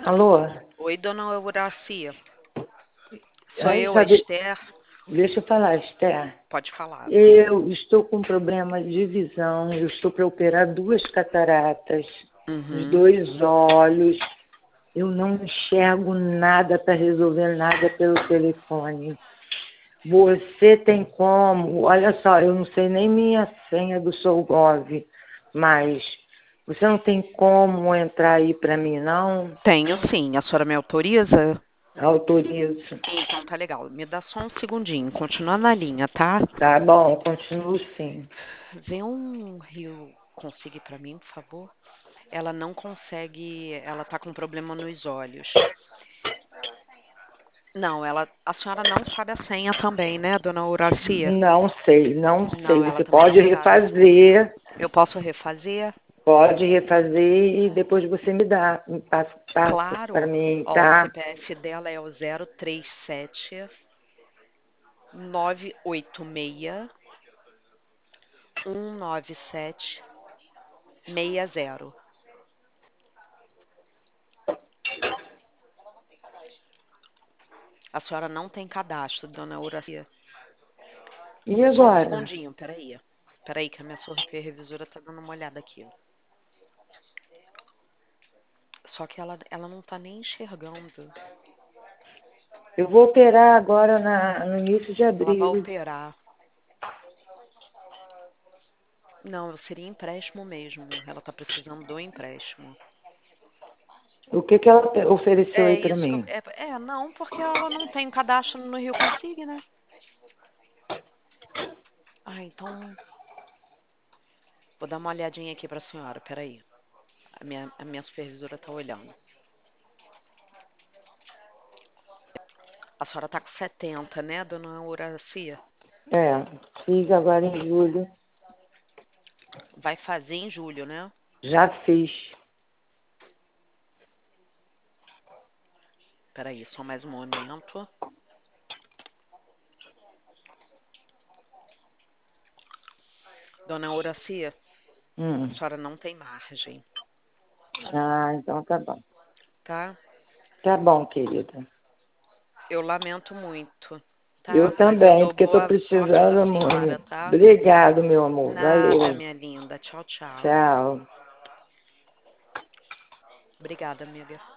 Alô? Oi, dona Euracia. Sou Ai, eu, a sabe, Esther. deixa eu falar, Esther. Pode falar. Eu estou com problema de visão, eu estou para operar duas cataratas, os Uhum. dois olhos. Eu não enxergo nada para resolver nada pelo telefone. Você tem como? Olha só, eu não sei nem minha senha do SouGov, mas você não tem como entrar aí para mim, não? Tenho sim. A senhora me autoriza? Autorizo. Então tá legal. Me dá só um segundinho. Continua na linha, tá? Tá bom, continuo sim. Vê um Rio Consigue pra mim, por favor. Ela não consegue. Ela tá com problema nos olhos. Não, a senhora não sabe a senha também, né, dona Euracia? Não sei, não sei. Não, ela Você também pode não sabe. refazer, Eu posso refazer? e depois você me dá, me passa para Claro. mim, Ó, o tá? CPF dela é o 037-986-197-60. A senhora não tem cadastro, dona Euracia. E Só um agora? segundinho, peraí. Peraí que a minha supervisora tá dando uma olhada aqui. Só que ela não tá nem enxergando. Eu vou operar agora no início de Ela vai abril. operar. Não, seria empréstimo mesmo. Ela tá precisando do empréstimo. O que que ela ofereceu aí É para isso que eu. mim? Não, porque ela não tem cadastro no Rio Consigne, né? Ah, então. Vou dar uma olhadinha aqui pra senhora, peraí. A minha supervisora tá olhando. A senhora tá com 70, né, dona Euracia? É, fiz agora em julho. Vai fazer em julho, né? Já fiz. Peraí, só mais um momento. Dona Euracia, Hum. a senhora não tem margem, Ah, então tá bom. tá? Tá bom, querida. Eu lamento muito, tá? Eu Mas eu também, dou porque estou boa sorte pra precisando senhora, muito. tá? Obrigado, meu amor. Nada, Valeu. minha linda. Tchau, tchau. Tchau. Obrigada, amiga.